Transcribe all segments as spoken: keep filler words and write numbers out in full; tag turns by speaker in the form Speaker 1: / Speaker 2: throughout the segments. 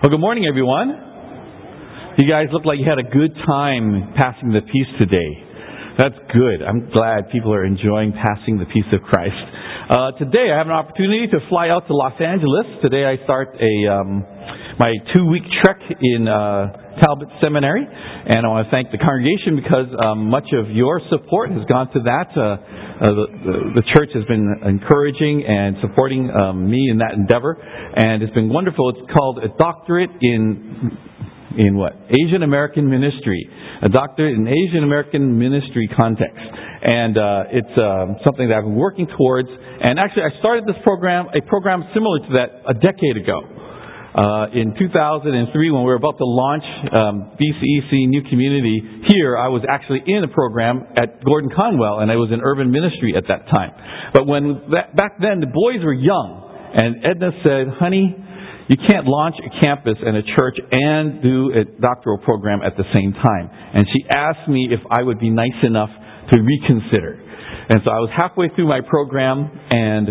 Speaker 1: Well, good morning, everyone. You guys look like you had a good time passing the peace today. That's good. I'm glad people are enjoying passing the peace of Christ. Uh, today, I have an opportunity to fly out to Los Angeles. Today, I start a um, my two-week trek in uh, Talbot Seminary, and I want to thank the congregation because um, much of your support has gone to that. Uh, uh, the, the church has been encouraging and supporting um, me in that endeavor, and it's been wonderful. It's called a doctorate in in what? Asian American ministry, a doctorate in Asian American ministry context, and uh, it's uh, something that I've been working towards. And actually, I started this program, a program similar to that, a decade ago. Uh, in two thousand three, when we were about to launch um, B C E C New Community here, I was actually in a program at Gordon Conwell, and I was in urban ministry at that time. But when that, back then the boys were young, and Edna said, "Honey, you can't launch a campus and a church and do a doctoral program at the same time." And she asked me if I would be nice enough to reconsider. And so I was halfway through my program, and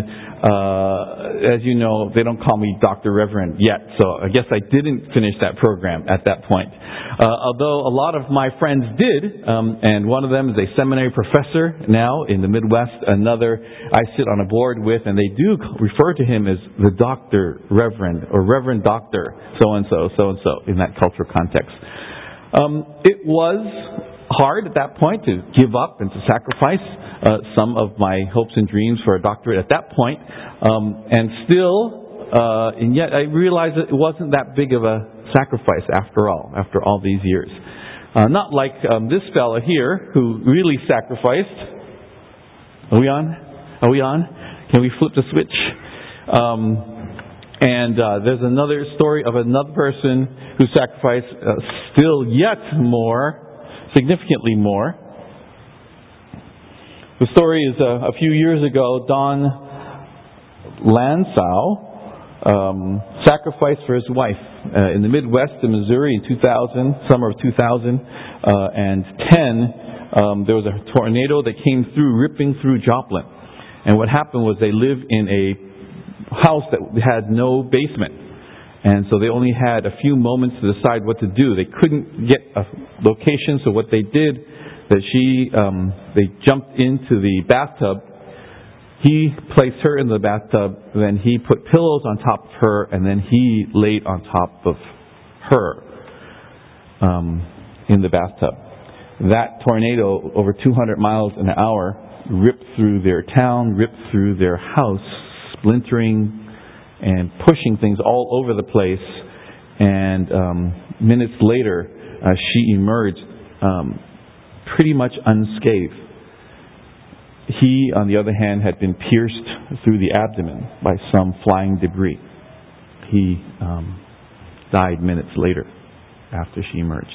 Speaker 1: uh, as you know, they don't call me Doctor Reverend yet. So I guess I didn't finish that program at that point. Uh, although a lot of my friends did, um, and one of them is a seminary professor now in the Midwest. Another I sit on a board with, and they do refer to him as the Doctor Reverend or Reverend Doctor so-and-so, so-and-so in that cultural context. Um, it was hard at that point to give up and to sacrifice uh, some of my hopes and dreams for a doctorate at that point. Um, and still, uh, and yet I realized that it wasn't that big of a sacrifice after all, after all these years. Uh, not like um, this fella here who really sacrificed. Are we on? Are we on? Can we flip the switch? Um, and uh, there's another story of another person who sacrificed uh, still yet more, significantly more. The story is uh, a few years ago, Don Lansau um, sacrificed for his wife uh, in the Midwest in Missouri in two thousand, summer of two thousand ten. Um, there was a tornado that came through, ripping through Joplin. And what happened was they lived in a house that had no basement. And so they only had a few moments to decide what to do. They couldn't get a location, so what they did, that she, um, they jumped into the bathtub. He placed her in the bathtub, then he put pillows on top of her, and then he laid on top of her um, in the bathtub. That tornado, over two hundred miles an hour, ripped through their town, ripped through their house, splintering and pushing things all over the place. And um, minutes later, uh, she emerged um, pretty much unscathed. He, on the other hand, had been pierced through the abdomen by some flying debris. He um, died minutes later after she emerged.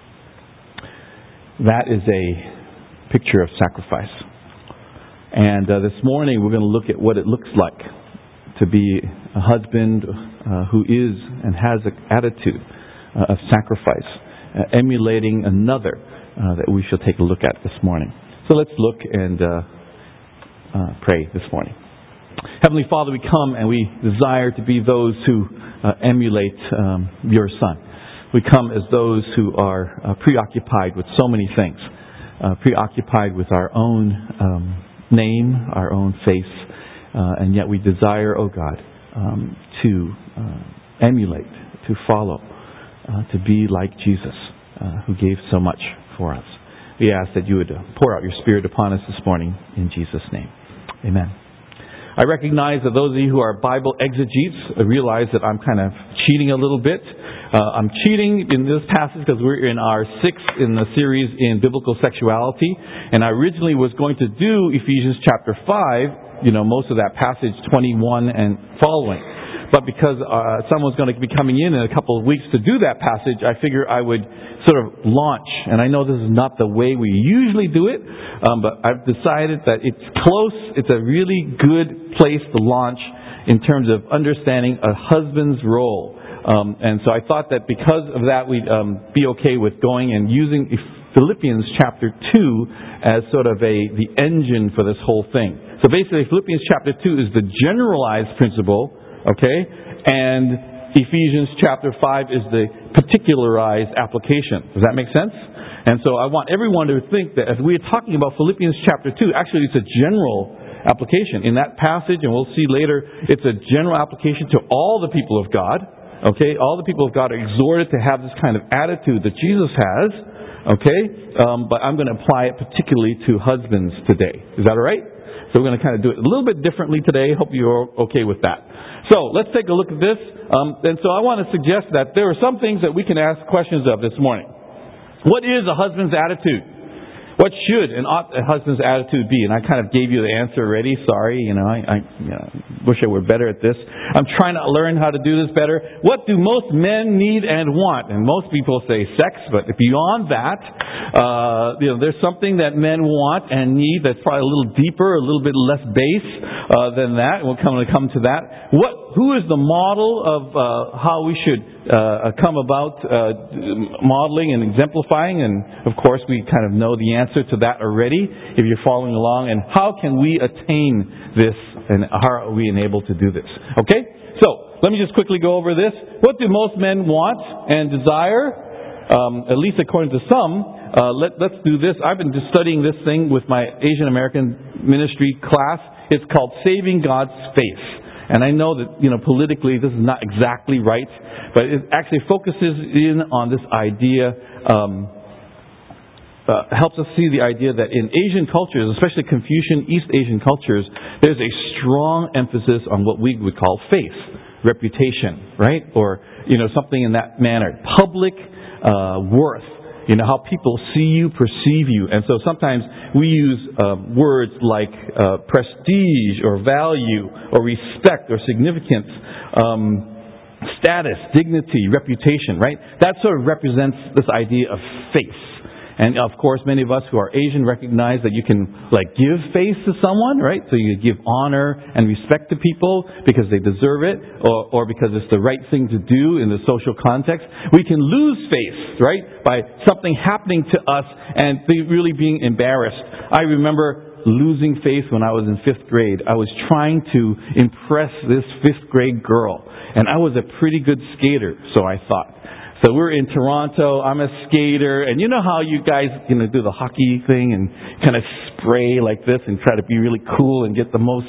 Speaker 1: That is a picture of sacrifice. And uh, this morning we're going to look at what it looks like to be a husband uh, who is and has an attitude uh, of sacrifice, uh, emulating another uh, that we shall take a look at this morning. So let's look and uh, uh, pray this morning. Heavenly Father, we come and we desire to be those who uh, emulate um, your Son. We come as those who are uh, preoccupied with so many things, uh, preoccupied with our own um, name, our own face, uh, and yet we desire, oh God, um, to uh, emulate, to follow, uh, to be like Jesus, uh, who gave so much for us. We ask that you would pour out your Spirit upon us this morning in Jesus' name. Amen. I recognize that those of you who are Bible exegetes realize that I'm kind of cheating a little bit. Uh, I'm cheating in this passage because we're in our sixth in the series in biblical sexuality. And I originally was going to do Ephesians chapter five, you know, most of that passage twenty-one and following. But because uh, someone's going to be coming in in a couple of weeks to do that passage, I figure I would sort of launch. And I know this is not the way we usually do it, um, but I've decided that it's close. It's a really good place to launch in terms of understanding a husband's role. Um, and so I thought that because of that, we'd um, be okay with going and using Philippians chapter two as sort of a the engine for this whole thing. So basically, Philippians chapter two is the generalized principle, okay? And Ephesians chapter five is the particularized application. Does that make sense? And so I want everyone to think that as we're talking about Philippians chapter two, actually it's a general application. In that passage, and we'll see later, it's a general application to all the people of God. Okay? All the people of God are exhorted to have this kind of attitude that Jesus has. Okay? Um, but I'm going to apply it particularly to husbands today. Is that all right? So we're going to kind of do it a little bit differently today. Hope you're okay with that. So let's take a look at this. Um, and so I want to suggest that there are some things that we can ask questions of this morning. What is a husband's attitude? What should and ought a husband's attitude be? And I kind of gave you the answer already. Sorry, you know, I, I you know, wish I were better at this. I'm trying to learn how to do this better. What do most men need and want? And most people say sex, but beyond that, uh, you know, there's something that men want and need that's probably a little deeper, a little bit less base uh, than that. We'll come to come to that. What? Who is the model of uh, how we should uh, come about uh, modeling and exemplifying? And of course, we kind of know the answer to that already if you're following along. And how can we attain this, and how are we enabled to do this? Okay? So, let me just quickly go over this. What do most men want and desire? Um, at least according to some. Uh, let, let's do this. I've been just studying this thing with my Asian American ministry class. It's called Saving God's Face. And I know that, you know, politically this is not exactly right, but it actually focuses in on this idea, um, uh, helps us see the idea that in Asian cultures, especially Confucian East Asian cultures, there's a strong emphasis on what we would call faith, reputation, right? Or, you know, something in that manner. Public uh, worth. You know, how people see you, perceive you. And so sometimes we use uh, words like uh, prestige or value or respect or significance, um, status, dignity, reputation, right? That sort of represents this idea of faith. And of course, many of us who are Asian recognize that you can, like, give face to someone, right? So you give honor and respect to people because they deserve it, or, or because it's the right thing to do in the social context. We can lose face, right, by something happening to us and really being embarrassed. I remember losing face when I was in fifth grade. I was trying to impress this fifth grade girl, and I was a pretty good skater, so I thought. So we're in Toronto, I'm a skater, and you know how you guys, you know, do the hockey thing and kind of spray like this and try to be really cool and get the most,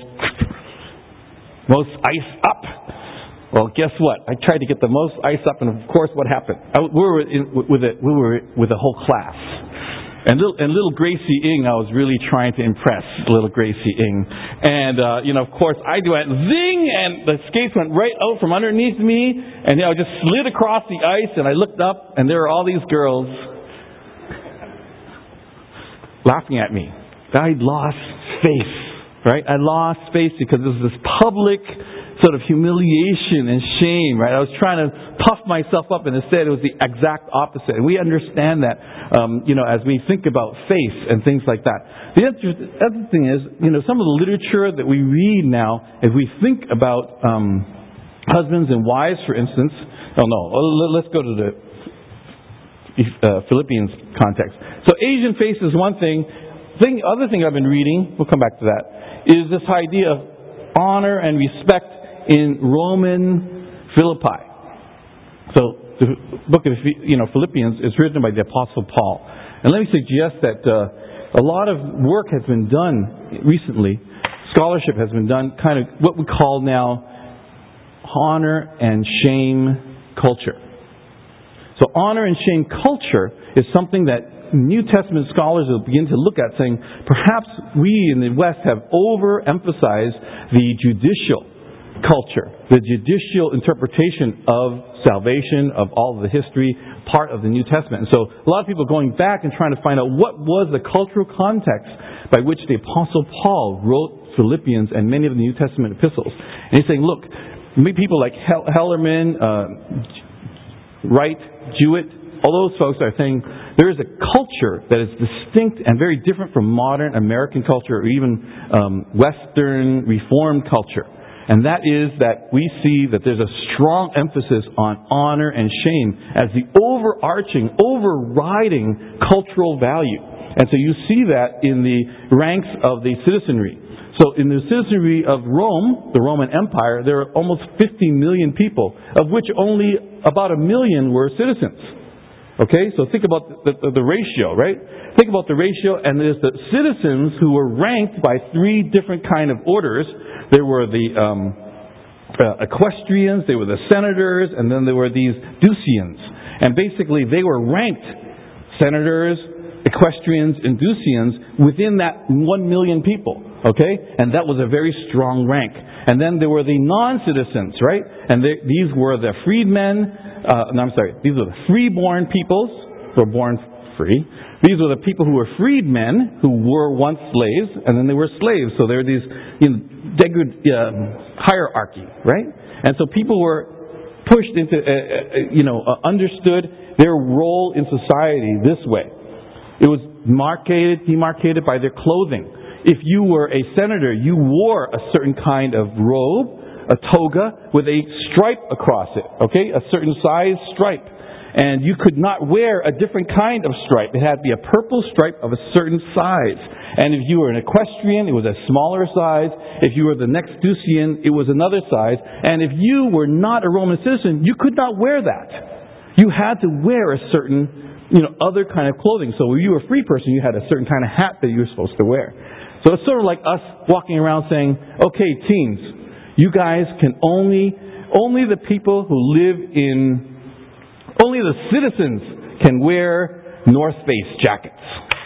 Speaker 1: most ice up? Well, guess what? I tried to get the most ice up, and of course what happened? I, we were in, with a, we were with a whole class. And little, and little Gracie Ng, I was really trying to impress little Gracie Ng. And, uh, you know, of course, I went zing, and the skates went right out from underneath me, and, you know, I just slid across the ice, and I looked up, and there were all these girls laughing at me. I lost face, right? I lost face because there was this public sort of humiliation and shame, right? I was trying to puff myself up, and instead it was the exact opposite. And we understand that, um, you know, as we think about faith and things like that. The other thing is, you know, some of the literature that we read now, if we think about um, husbands and wives, for instance. Oh no, let's go to the uh, Philippians context. So Asian faith is one thing. Thing, other thing I've been reading, we'll come back to that, is this idea of honor and respect in Roman Philippi. So the book of, you know, Philippians is written by the Apostle Paul. And let me suggest that uh, a lot of work has been done recently. Scholarship has been done, kind of what we call now honor and shame culture. So honor and shame culture is something that New Testament scholars will begin to look at, saying perhaps we in the West have overemphasized the judicial culture, the judicial interpretation of salvation, of all of the history, part of the New Testament. And so a lot of people going back and trying to find out what was the cultural context by which the Apostle Paul wrote Philippians and many of the New Testament epistles. And he's saying, look, people like Hellerman, uh, Wright, Jewett, all those folks are saying there is a culture that is distinct and very different from modern American culture or even um, Western Reformed culture. And that is that we see that there's a strong emphasis on honor and shame as the overarching, overriding cultural value. And so you see that in the ranks of the citizenry. So in the citizenry of Rome, the Roman Empire, there are almost fifty million people, of which only about a million were citizens. Okay, so think about the, the, the ratio, right? Think about the ratio, and there's the citizens who were ranked by three different kind of orders. There were the um, uh, equestrians, there were the senators, and then there were these ducians. And basically they were ranked senators, equestrians, and ducians within that one million people. Okay? And that was a very strong rank. And then there were the non-citizens, right? And they, these were the freedmen, uh, no, I'm sorry, these were the freeborn peoples, who were born free. These were the people who were freedmen, who were once slaves, and then they were slaves. So there were these, you know, degrad, uh, hierarchy, right? And so people were pushed into, uh, uh, you know, uh, understood their role in society this way. It was marcated, demarcated by their clothing. If you were a senator, you wore a certain kind of robe, a toga, with a stripe across it, okay? A certain size stripe. And you could not wear a different kind of stripe. It had to be a purple stripe of a certain size. And if you were an equestrian, it was a smaller size. If you were the next ducian, it was another size. And if you were not a Roman citizen, you could not wear that. You had to wear a certain, you know, other kind of clothing. So if you were a free person, you had a certain kind of hat that you were supposed to wear. So it's sort of like us walking around saying, okay, teens, you guys can only, only the people who live in, only the citizens can wear North Face jackets.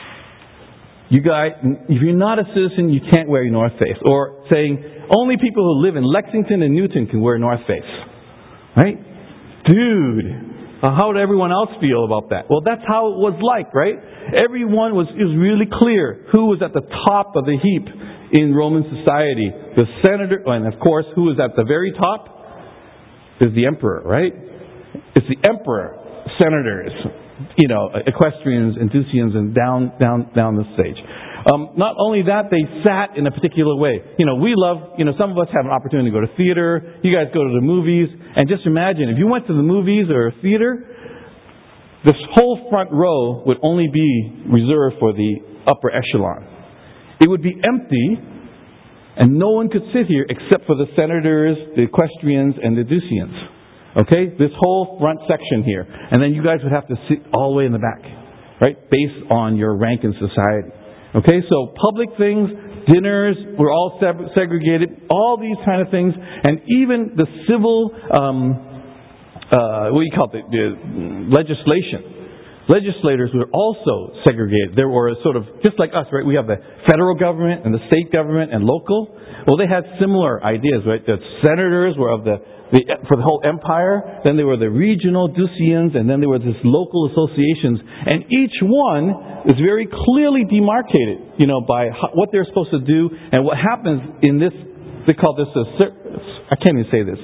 Speaker 1: You guys, if you're not a citizen, you can't wear North Face. Or saying, only people who live in Lexington and Newton can wear North Face. Right? Dude, how would everyone else feel about that? Well, that's how it was like, right? Everyone was, it was really clear who was at the top of the heap in Roman society. The senator, and of course, who was at the very top is the emperor, right? It's the emperor, senators, you know, equestrians and ducians, and down, down, down the stage. Um, not only that, they sat in a particular way. You know, we love, you know, some of us have an opportunity to go to theater. You guys go to the movies. And just imagine, if you went to the movies or a theater, this whole front row would only be reserved for the upper echelon. It would be empty, and no one could sit here except for the senators, the equestrians, and the ducians. Okay? This whole front section here. And then you guys would have to sit all the way in the back, right? Based on your rank in society. Okay? So public things, dinners were all segregated, all these kind of things, and even the civil, um, uh, what do you call it, the legislation. Legislators were also segregated. There were sort of, just like us, right? We have the federal government and the state government and local. Well, they had similar ideas, right? The senators were of the, the for the whole empire. Then there were the regional ducians, and then there were these local associations. And each one is very clearly demarcated, you know, by what they're supposed to do and what happens in this. They call this a, I can't even say this.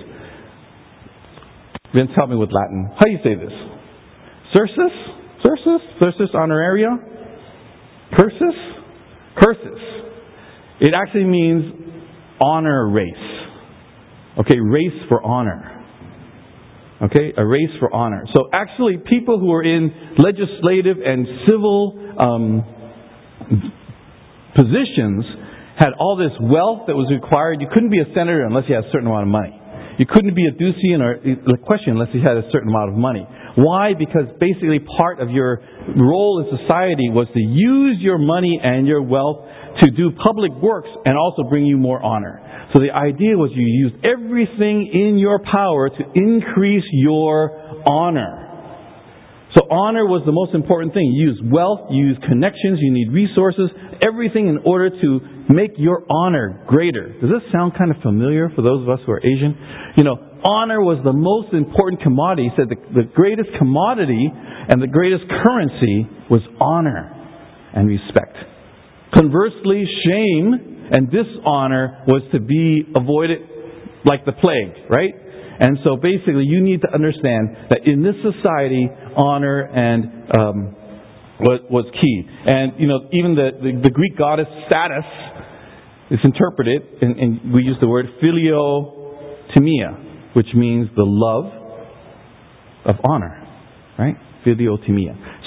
Speaker 1: Vince, help me with Latin. How do you say this? Cursus? Cursus? Cursus honoraria? Cursus? Cursus. It actually means honor race. Okay, race for honor. Okay, a race for honor. So actually people who are in legislative and civil um, positions had all this wealth that was required. You couldn't be a senator unless you had a certain amount of money. You couldn't be a ducian or a question unless you had a certain amount of money. Why? Because basically part of your role in society was to use your money and your wealth to do public works and also bring you more honor. So the idea was you used everything in your power to increase your honor. So honor was the most important thing. You use wealth, you use connections, you need resources, everything in order to make your honor greater. Does this sound kind of familiar for those of us who are Asian? You know, honor was the most important commodity. He said the, the greatest commodity and the greatest currency was honor and respect. Conversely, shame and dishonor was to be avoided like the plague, right? And so basically you need to understand that in this society, honor and um, was, was key. And, you know, even the, the, the Greek goddess Status is interpreted, and, and we use the word philiotimia, which means the love of honor, right? Philiotimia. So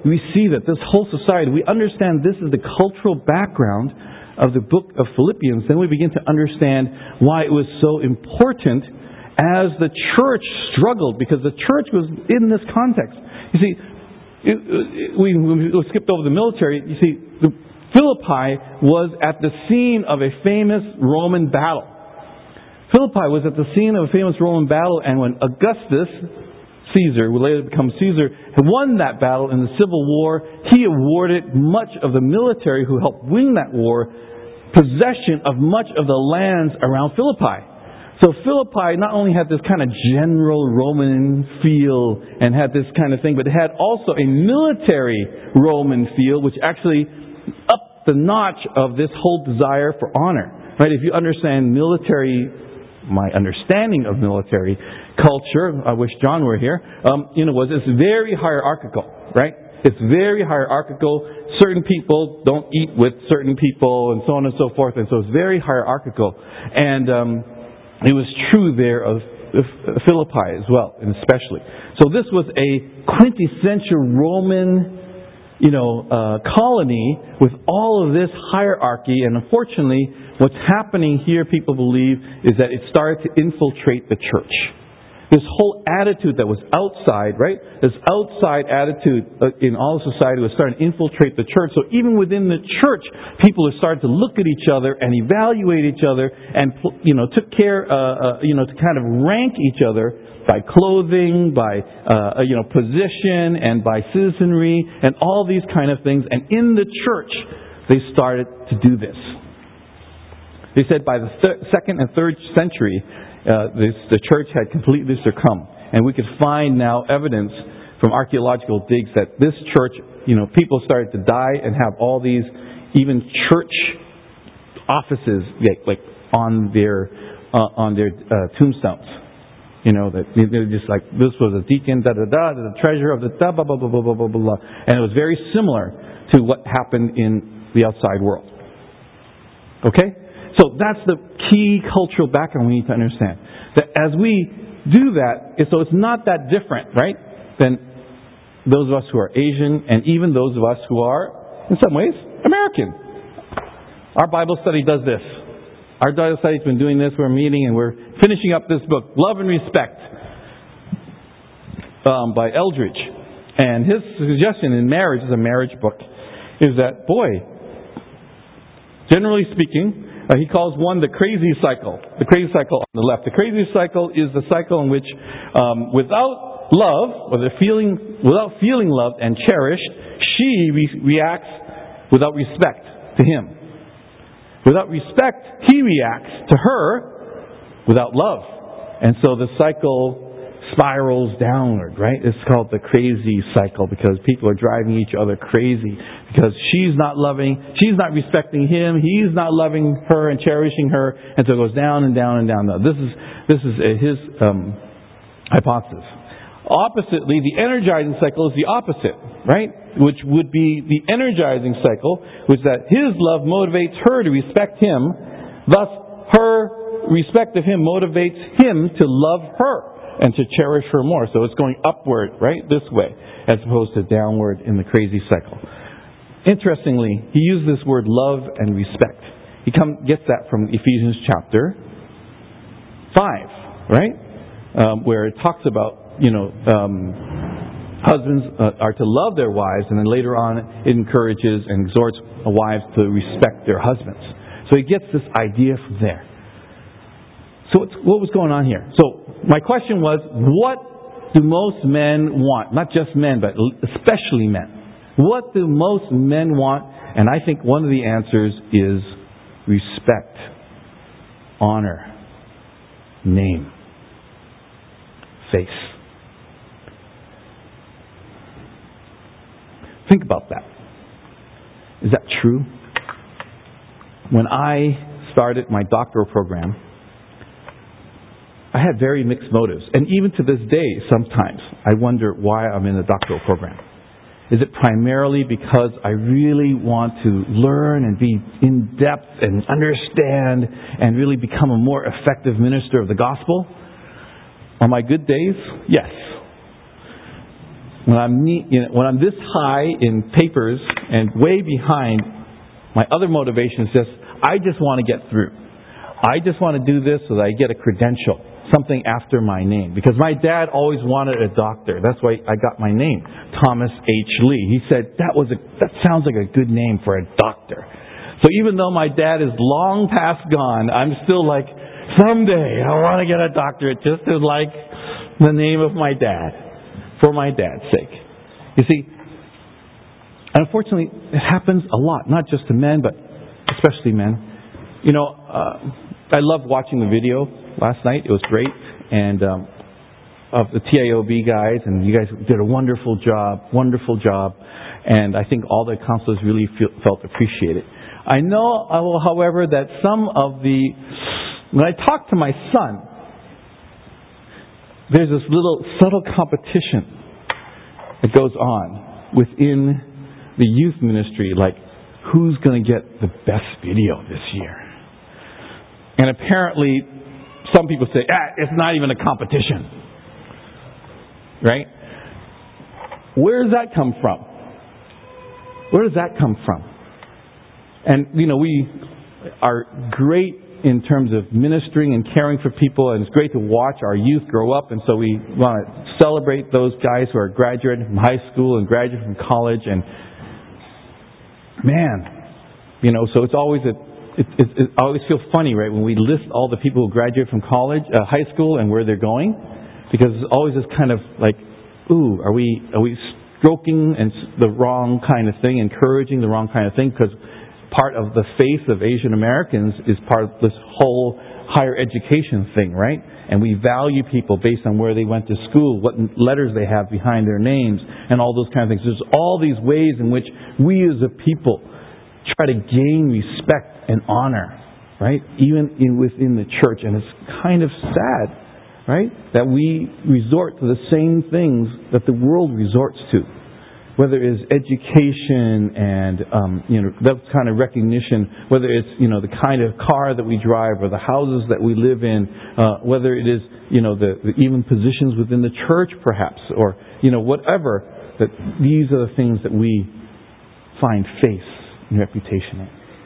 Speaker 1: we see that this whole society, we understand this is the cultural background of the book of Philippians, then we begin to understand why it was so important as the church struggled, because the church was in this context. You see, it, it, we, we skipped over the military. You see, the Philippi was at the scene of a famous Roman battle. Philippi was at the scene of a famous Roman battle, and when Augustus Caesar, who later became Caesar, had won that battle in the Civil War, he awarded much of the military who helped win that war possession of much of the lands around Philippi. So Philippi not only had this kind of general Roman feel and had this kind of thing, but it had also a military Roman feel, which actually upped the notch of this whole desire for honor. Right? If you understand military, my understanding of military culture, I wish John were here, um, you know, was it's very hierarchical, right? It's very hierarchical. Certain people don't eat with certain people, and so on and so forth. And so it's very hierarchical. And um, it was true there of, of Philippi as well, and especially. So this was a quintessential Roman, you know, uh, colony with all of this hierarchy. And unfortunately, what's happening here, people believe, is that it started to infiltrate the church. This whole attitude that was outside, right? This outside attitude in all society was starting to infiltrate the church. So even within the church, people are starting to look at each other and evaluate each other, and you know took care, uh, uh, you know, to kind of rank each other by clothing, by uh, you know position, and by citizenry, and all these kind of things. And in the church, they started to do this. They said by the thir- second and third century, Uh, this, the church had completely succumbed. And we could find now evidence from archaeological digs that this church, you know, people started to die and have all these even church offices like, like on their uh, on their uh, tombstones. You know, that they're just like, this was a deacon, da da da, the treasurer of the da, blah, blah, blah, blah, blah, blah, blah. And it was very similar to what happened in the outside world. Okay? So that's the key cultural background we need to understand. That as we do that, so it's not that different, right, than those of us who are Asian and even those of us who are, in some ways, American. Our Bible study does this. Our Bible study has been doing this. We're meeting and we're finishing up this book, Love and Respect, um, by Eldridge. And his suggestion in marriage, is a marriage book, is that, boy, generally speaking, Uh, he calls one the crazy cycle. The crazy cycle on the left. The crazy cycle is the cycle in which, um, without love, or the feeling, without feeling loved and cherished, she re- reacts without respect to him. Without respect, he reacts to her without love, and so the cycle spirals downward. Right? It's called the crazy cycle because people are driving each other crazy. Because she's not loving, she's not respecting him, he's not loving her and cherishing her, and so it goes down and down and down. Now, this is this is his um, hypothesis. Oppositely, the energizing cycle is the opposite, right? Which would be the energizing cycle, which that his love motivates her to respect him, thus her respect of him motivates him to love her and to cherish her more. So it's going upward, right, this way, as opposed to downward in the crazy cycle. Interestingly, he used this word love and respect. He come, gets that from Ephesians chapter five, right? Um, where it talks about, you know, um, husbands uh, are to love their wives, and then later on it encourages and exhorts wives to respect their husbands. So he gets this idea from there. So it's, what was going on here? So my question was, what do most men want? Not just men, but especially men. What do most men want? And I think one of the answers is respect, honor, name, face. Think about that. Is that true? When I started my doctoral program, I had very mixed motives. And even to this day, sometimes, I wonder why I'm in the doctoral program. Is it primarily because I really want to learn and be in depth and understand and really become a more effective minister of the gospel? On my good days, yes. when I'm ne- you know, when I'm this high in papers and way behind, my other motivation is just, I just want to get through. I just want to do this so that I get a credential, something after my name. Because my dad always wanted a doctor. That's why I got my name, Thomas H. Lee. He said, that was a, that sounds like a good name for a doctor. So even though my dad is long past gone, I'm still like, someday I want to get a doctorate just to like the name of my dad, for my dad's sake. You see, unfortunately, it happens a lot, not just to men, but especially men. You know, uh, I loved watching the video last night. It was great. And um, of the T I O B guys, and you guys did a wonderful job, wonderful job. And I think all the counselors really feel, felt appreciated. I know, however, that some of the... When I talk to my son, there's this little subtle competition that goes on within the youth ministry, like who's going to get the best video this year. And apparently, some people say, ah, it's not even a competition. Right? Where does that come from? Where does that come from? And, you know, we are great in terms of ministering and caring for people, and it's great to watch our youth grow up, and so we want to celebrate those guys who are graduating from high school and graduating from college, and man, you know, so it's always a, it, it, it, I always feel funny, right, when we list all the people who graduate from college, uh, high school, and where they're going, because it's always this kind of like, ooh, are we, are we stroking and the wrong kind of thing, encouraging the wrong kind of thing, because part of the faith of Asian Americans is part of this whole higher education thing, right? And we value people based on where they went to school, what letters they have behind their names, and all those kind of things. There's all these ways in which we as a people try to gain respect and honor, right? Even in, within the church. And it's kind of sad, right? That we resort to the same things that the world resorts to. Whether it's education and, um, you know, that kind of recognition, whether it's, you know, the kind of car that we drive or the houses that we live in, uh, whether it is, you know, the, the even positions within the church perhaps, or, you know, whatever, that these are the things that we find face and reputation in.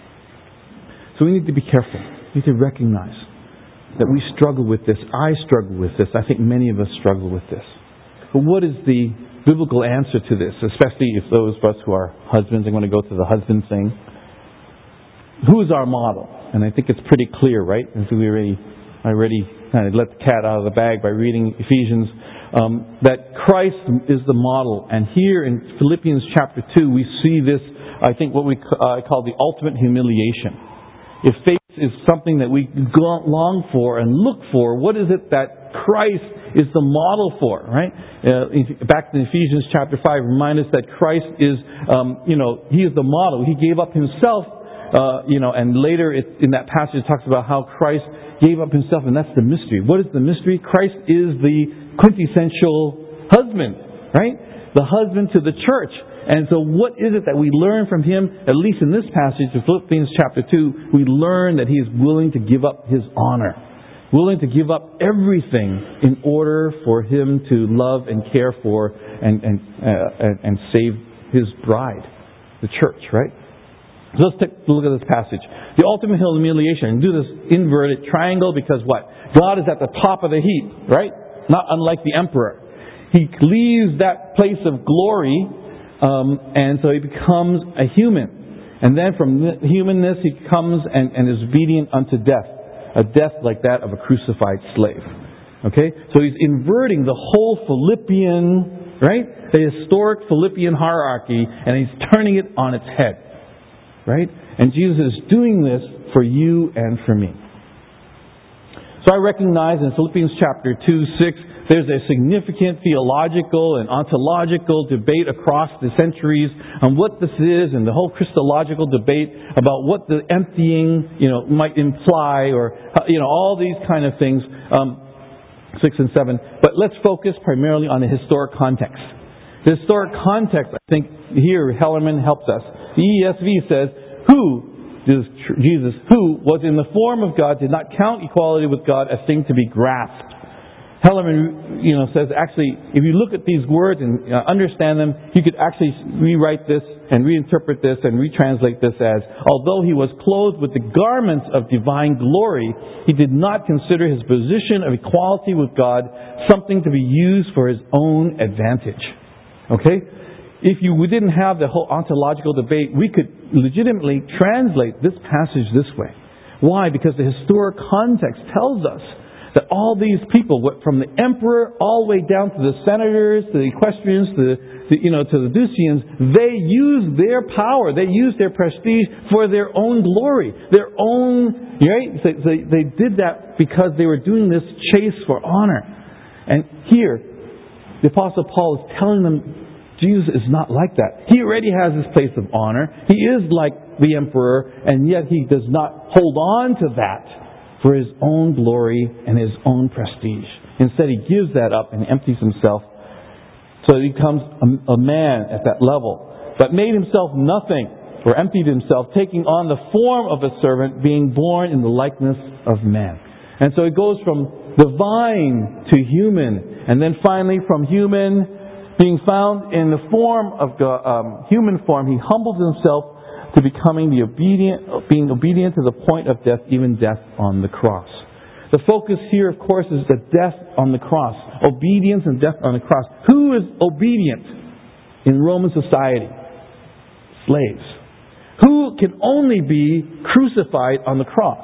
Speaker 1: So we need to be careful. We need to recognize that we struggle with this. I struggle with this. I think many of us struggle with this. But what is the biblical answer to this, especially if those of us who are husbands, I'm going to go to the husband thing. Who is our model? And I think it's pretty clear, right? As we already, I already kind of let the cat out of the bag by reading Ephesians, um, that Christ is the model. And here in Philippians chapter two, we see this, I think, what we uh, call the ultimate humiliation. If faith is something that we long for and look for, what is it that Christ is the model for, right? Uh, back in Ephesians chapter five, remind us that Christ is, um, you know, He is the model. He gave up Himself, uh, you know, and later it, in that passage it talks about how Christ gave up Himself, and that's the mystery. What is the mystery? Christ is the quintessential husband, right? The husband to the church. And so what is it that we learn from Him, at least in this passage of Philippians chapter two, we learn that He is willing to give up His honor. Willing to give up everything in order for Him to love and care for and and uh, and, and save His bride, the church, right? So let's take a look at this passage. The ultimate humiliation. And do this inverted triangle because what? God is at the top of the heap, right? Not unlike the emperor. He leaves that place of glory, um, and so He becomes a human. And then from humanness He comes and, and is obedient unto death. A death like that of a crucified slave. Okay? So He's inverting the whole Philippian, right? The historic Philippian hierarchy, and He's turning it on its head. Right? And Jesus is doing this for you and for me. So I recognize in Philippians chapter two, six, there's a significant theological and ontological debate across the centuries on what this is, and the whole Christological debate about what the emptying, you know, might imply, or, you know, all these kind of things, um, six and seven. But let's focus primarily on the historic context. The historic context, I think, here Hellerman helps us. The E S V says, who, Jesus, who was in the form of God, did not count equality with God a thing to be grasped, Hellerman, you know, says actually, if you look at these words and uh, understand them, you could actually rewrite this and reinterpret this and retranslate this as, although he was clothed with the garments of divine glory, he did not consider his position of equality with God something to be used for his own advantage. Okay? If you we didn't have the whole ontological debate, we could legitimately translate this passage this way. Why? Because the historic context tells us that all these people, from the emperor all the way down to the senators, to the equestrians, to the, to, you know, to the Ducians, they used their power, they used their prestige for their own glory, their own, right? They, they, they did that because they were doing this chase for honor. And here, the Apostle Paul is telling them, Jesus is not like that. He already has his place of honor. He is like the emperor, and yet he does not hold on to that for his own glory and his own prestige. Instead, he gives that up and empties himself. So he becomes a, a man at that level, but made himself nothing, or emptied himself, taking on the form of a servant, being born in the likeness of man. And so it goes from divine to human, and then finally from human, being found in the form of the um, human form, he humbled himself to becoming the obedient, being obedient to the point of death, even death on the cross. The focus here, of course, is the death on the cross. Obedience and death on the cross. Who is obedient in Roman society? Slaves. Who can only be crucified on the cross?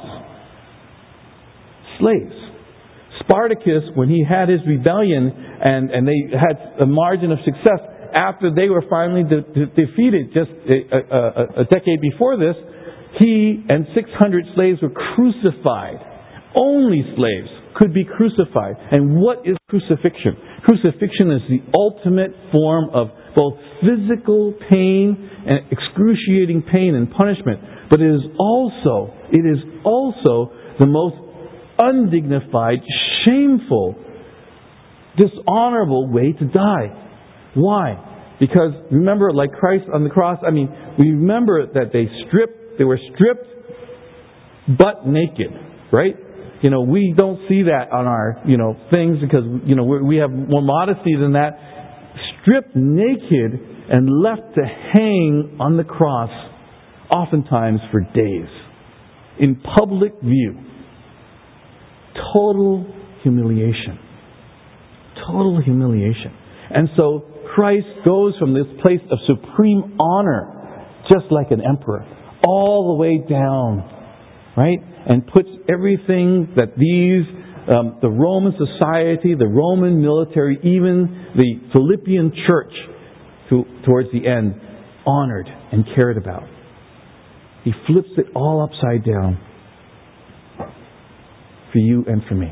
Speaker 1: Slaves. Spartacus, when he had his rebellion and, and they had a margin of success, after they were finally de- de- defeated just a, a, a decade before this, he and six hundred slaves were crucified. Only slaves could be crucified. And what is crucifixion? Crucifixion is the ultimate form of both physical pain and excruciating pain and punishment. But it is also, it is also the most undignified, shameful, dishonorable way to die. Why? Because remember, like Christ on the cross, I mean, we remember that they stripped, they were stripped butt naked, right? You know, we don't see that on our, you know, things because, you know, we have more modesty than that. Stripped naked and left to hang on the cross, oftentimes for days, in public view. Total humiliation. Total humiliation. And so Christ goes from this place of supreme honor, just like an emperor, all the way down, right? And puts everything that these, um, the Roman society, the Roman military, even the Philippian church, to, towards the end, honored and cared about. He flips it all upside down for you and for me.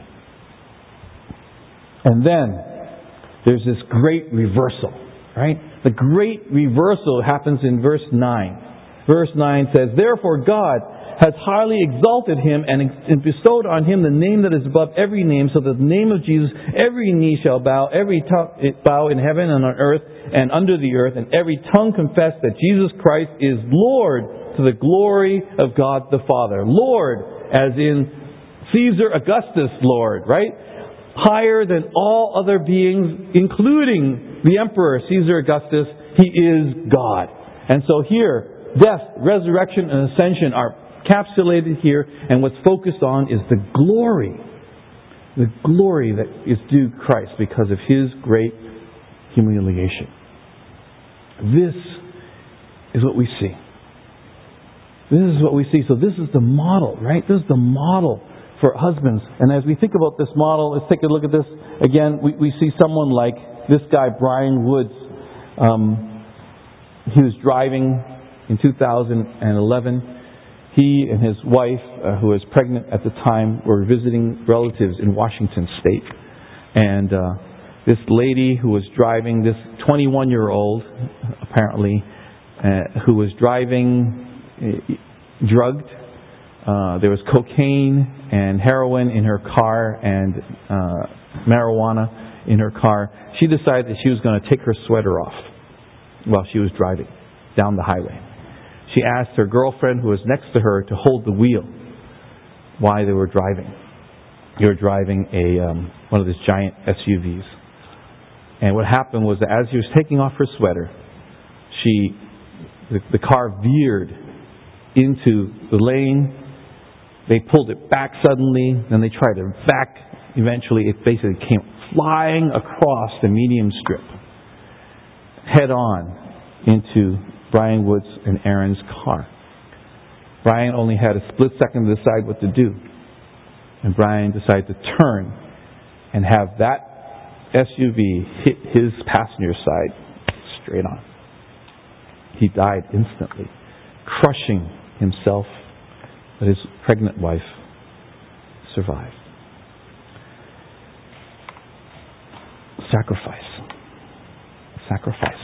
Speaker 1: And then there's this great reversal, right? The great reversal happens in verse nine. Verse nine says, "Therefore God has highly exalted him and bestowed on him the name that is above every name, so that the name of Jesus every knee shall bow, every tongue bow in heaven and on earth and under the earth, and every tongue confess that Jesus Christ is Lord, to the glory of God the Father." Lord, as in Caesar Augustus Lord, right? Higher than all other beings, including the Emperor Caesar Augustus, He is God. And so here, death, resurrection, and ascension are encapsulated here, and what's focused on is the glory, the glory that is due Christ because of His great humiliation. This is what we see. This is what we see. So this is the model, right? This is the model for husbands. And as we think about this model, let's take a look at this again. We, we see someone like this guy, Brian Woods. Um, he was driving in two thousand eleven. He and his wife, uh, who was pregnant at the time, were visiting relatives in Washington State. And uh, this lady who was driving, this twenty-one-year-old, apparently, uh, who was driving uh, drugged. Uh, there was cocaine and heroin in her car and uh, marijuana in her car. She decided that she was going to take her sweater off while she was driving down the highway. She asked her girlfriend who was next to her to hold the wheel while they were driving. They were driving a um, one of these giant S U Vs. And what happened was that as she was taking off her sweater, she, the, the car veered into the lane. They pulled it back suddenly. Then they tried to back. Eventually, it basically came flying across the medium strip, head on into Brian Woods and Aaron's car. Brian only had a split second to decide what to do. And Brian decided to turn and have that S U V hit his passenger side straight on. He died instantly, crushing himself, but his pregnant wife survived. Sacrifice. Sacrifice.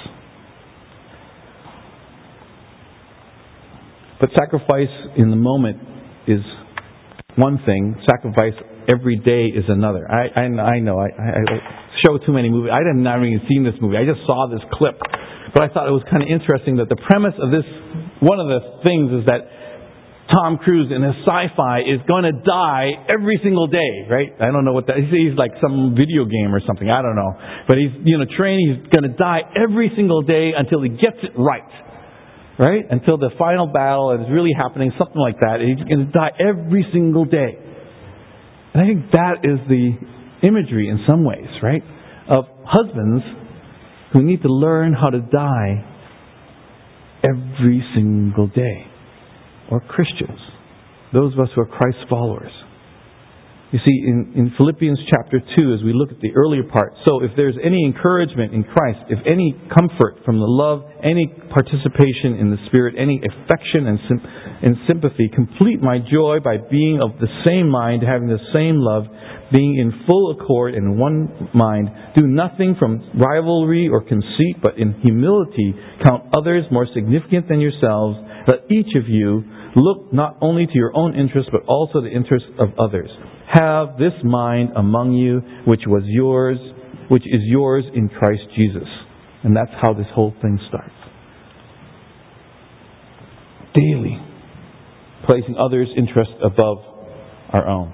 Speaker 1: But sacrifice in the moment is one thing. Sacrifice every day is another. I I, I know. I, I show too many movies. I didn't not even seen this movie. I just saw this clip, but I thought it was kind of interesting that the premise of this, one of the things is that Tom Cruise in his sci-fi is going to die every single day, right? I don't know what that. He's like some video game or something. I don't know, but he's you know trained. He's going to die every single day until he gets it right. Right? Until the final battle is really happening, something like that. He's going to die every single day. And I think that is the imagery in some ways, right? Of husbands who need to learn how to die every single day. Or Christians. Those of us who are Christ followers. You see, in, in Philippians chapter two, as we look at the earlier part, so if there's any encouragement in Christ, if any comfort from the love, any participation in the Spirit, any affection and, sim- and sympathy, complete my joy by being of the same mind, having the same love, being in full accord and one mind. Do nothing from rivalry or conceit, but in humility count others more significant than yourselves. Let each of you look not only to your own interests, but also the interests of others. Have this mind among you, which was yours, which is yours in Christ Jesus. And that's how this whole thing starts. Daily, placing others' interests above our own.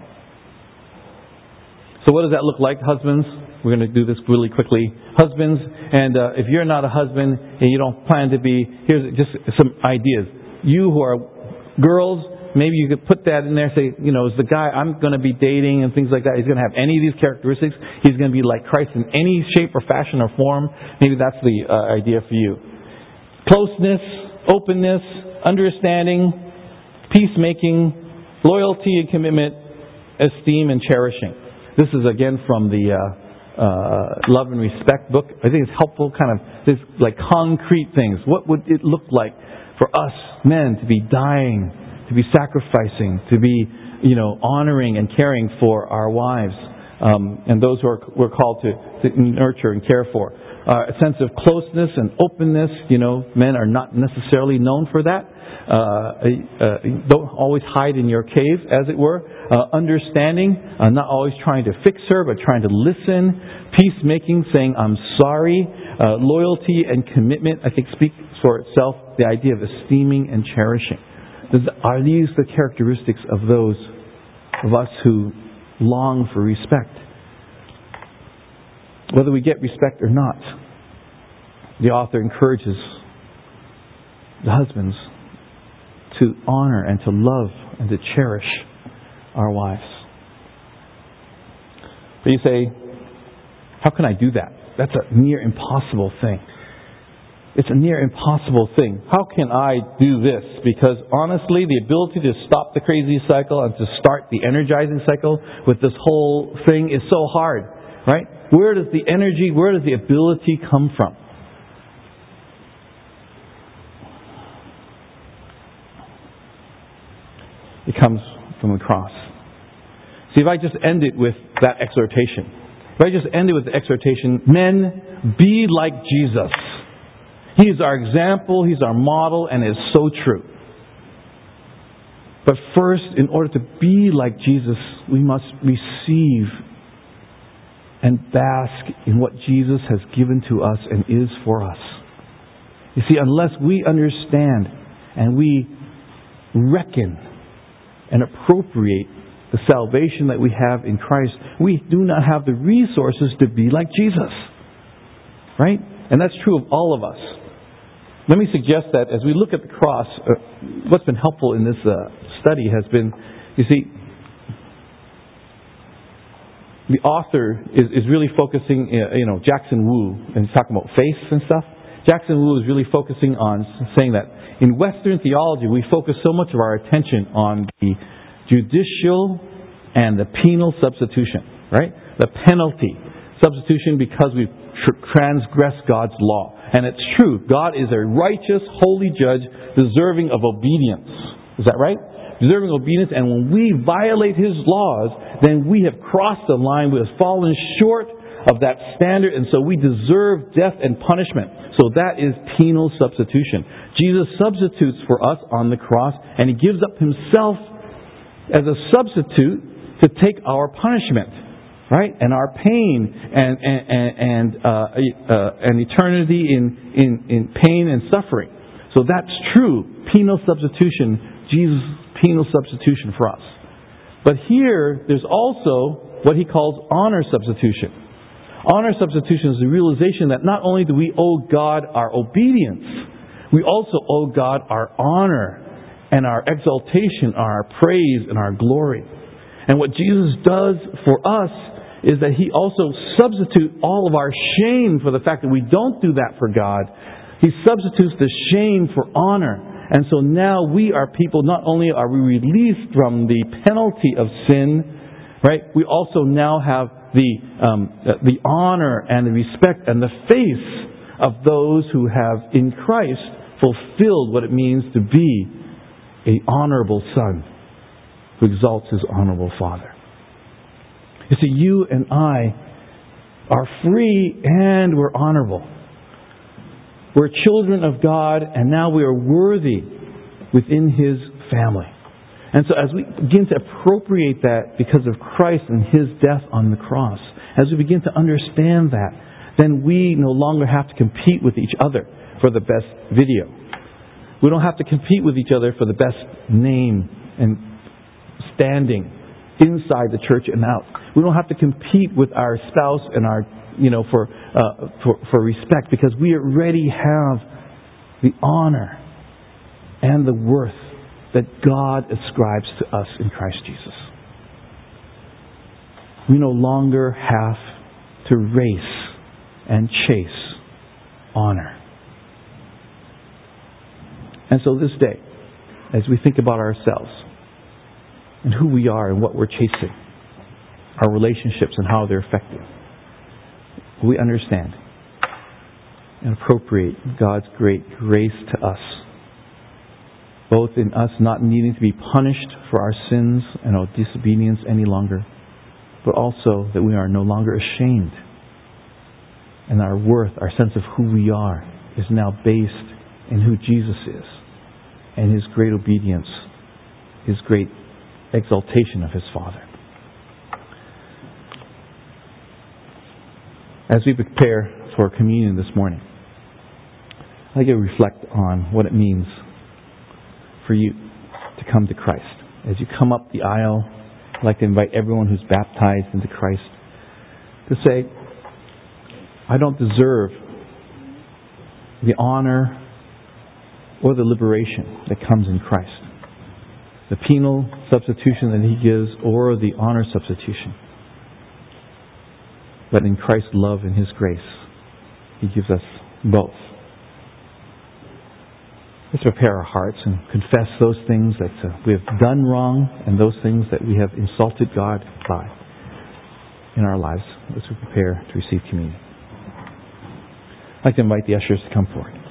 Speaker 1: So what does that look like, husbands? We're going to do this really quickly. Husbands, and uh, if you're not a husband and you don't plan to be, here's just some ideas. You who are girls, maybe you could put that in there, say, you know, is the guy I'm going to be dating and things like that, he's going to have any of these characteristics. He's going to be like Christ in any shape or fashion or form. Maybe that's the uh, idea for you. Closeness, openness, understanding, peacemaking, loyalty and commitment, esteem and cherishing. This is again from the uh, uh, Love and Respect book. I think it's helpful, kind of, this like concrete things. What would it look like for us men to be dying, to be sacrificing, to be, you know, honoring and caring for our wives, um, and those who are we're called to, to nurture and care for. Uh, a sense of closeness and openness. You know, men are not necessarily known for that. Uh, uh, don't always hide in your cave, as it were. Uh, understanding, uh, not always trying to fix her, but trying to listen. Peacemaking, saying I'm sorry. Uh, loyalty and commitment, I think, speaks for itself. The idea of esteeming and cherishing. Does, are these the characteristics of those of us who long for respect? Whether we get respect or not, the author encourages the husbands to honor and to love and to cherish our wives. But you say, how can I do that? That's a near impossible thing. It's a near impossible thing. How can I do this? Because honestly, the ability to stop the crazy cycle and to start the energizing cycle with this whole thing is so hard, right? Where does the energy, where does the ability come from? It comes from the cross. See, if I just end it with that exhortation, if I just end it with the exhortation, men, be like Jesus. He is our example, He's our model, and is so true. But first, in order to be like Jesus, we must receive and bask in what Jesus has given to us and is for us. You see, unless we understand and we reckon and appropriate the salvation that we have in Christ, we do not have the resources to be like Jesus. Right? And that's true of all of us. Let me suggest that as we look at the cross, uh, what's been helpful in this uh, study has been, you see, the author is, is really focusing, uh, you know, Jackson Wu, and he's talking about faith and stuff. Jackson Wu is really focusing on saying that in Western theology, we focus so much of our attention on the judicial and the penal substitution, right? The penalty substitution because we've tr- transgressed God's law. And it's true. God is a righteous, holy judge deserving of obedience. Is that right? Deserving obedience. And when we violate His laws, then we have crossed the line. We have fallen short of that standard. And so we deserve death and punishment. So that is penal substitution. Jesus substitutes for us on the cross. And He gives up Himself as a substitute to take our punishment, right, and our pain and and and uh, uh, and eternity in, in in pain and suffering. So that's true, penal substitution. Jesus' penal substitution for us. But here, there's also what He calls honor substitution. Honor substitution is the realization that not only do we owe God our obedience, we also owe God our honor and our exaltation, our praise, and our glory. And what Jesus does for us is that He also substitutes all of our shame for the fact that we don't do that for God. He substitutes the shame for honor. And so now we are people, not only are we released from the penalty of sin, right? We also now have the um, the honor and the respect and the faith of those who have in Christ fulfilled what it means to be an honorable son who exalts his honorable Father. You see, you and I are free and we're honorable. We're children of God, and now we are worthy within His family. And so as we begin to appropriate that because of Christ and His death on the cross, as we begin to understand that, then we no longer have to compete with each other for the best video. We don't have to compete with each other for the best name and standing inside the church and out. We don't have to compete with our spouse and our, you know, for uh, for, for respect, because we already have the honor and the worth that God ascribes to us in Christ Jesus. We no longer have to race and chase honor. And so this day, as we think about ourselves and who we are and what we're chasing, our relationships and how they're effective, we understand and appropriate God's great grace to us, both in us not needing to be punished for our sins and our disobedience any longer, but also that we are no longer ashamed, and our worth, our sense of who we are, is now based in who Jesus is and His great obedience, His great exaltation of His Father. As we prepare for communion this morning, I'd like to reflect on what it means for you to come to Christ. As you come up the aisle, I'd like to invite everyone who's baptized into Christ to say, I don't deserve the honor or the liberation that comes in Christ, the penal substitution that He gives or the honor substitution. But in Christ's love and His grace, He gives us both. Let's prepare our hearts and confess those things that uh, we have done wrong and those things that we have insulted God by in our lives as we prepare to receive communion. I'd like to invite the ushers to come forward.